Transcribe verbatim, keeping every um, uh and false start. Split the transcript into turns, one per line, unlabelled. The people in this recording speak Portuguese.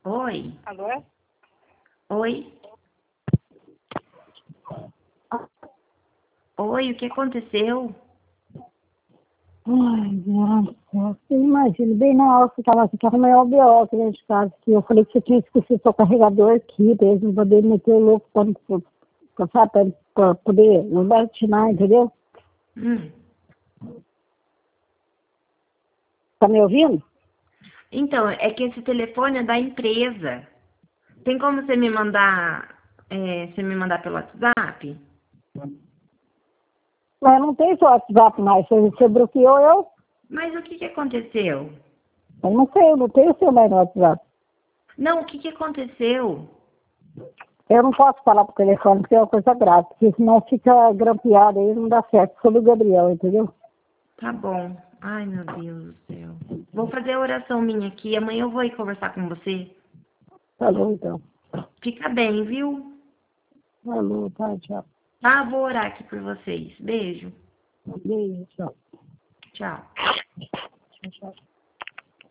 Oi?
Alô?
Oi? Oi, o que aconteceu?
Ai, nossa, você imagina, bem na hora que você tava aqui, tava maior B O aqui dentro de casa, que eu falei que você tinha esquecido seu carregador aqui, pra eles não poderem meter o louco pra, pra, pra, pra, pra poder não batinar, entendeu?
Hum.
Tá me ouvindo?
Então, é que esse telefone é da empresa. Tem como você me mandar, é, você me mandar pelo WhatsApp?
Mas não tem seu WhatsApp mais, você, você bloqueou eu?
Mas o que que aconteceu?
Eu não sei, eu não tenho seu mais no WhatsApp.
Não, o que que aconteceu?
Eu não posso falar pro telefone, porque é uma coisa grave, porque senão fica grampeado aí, não dá certo. Sobre o Gabriel, entendeu?
Tá bom. Ai, meu Deus do céu. Vou fazer a oração minha aqui. Amanhã eu vou ir conversar com você.
Tá bom, então.
Fica bem, viu?
Falou, tá, tchau.
Tá, vou orar aqui por vocês. Beijo.
Beijo, tchau.
Tchau.
Tchau, tchau.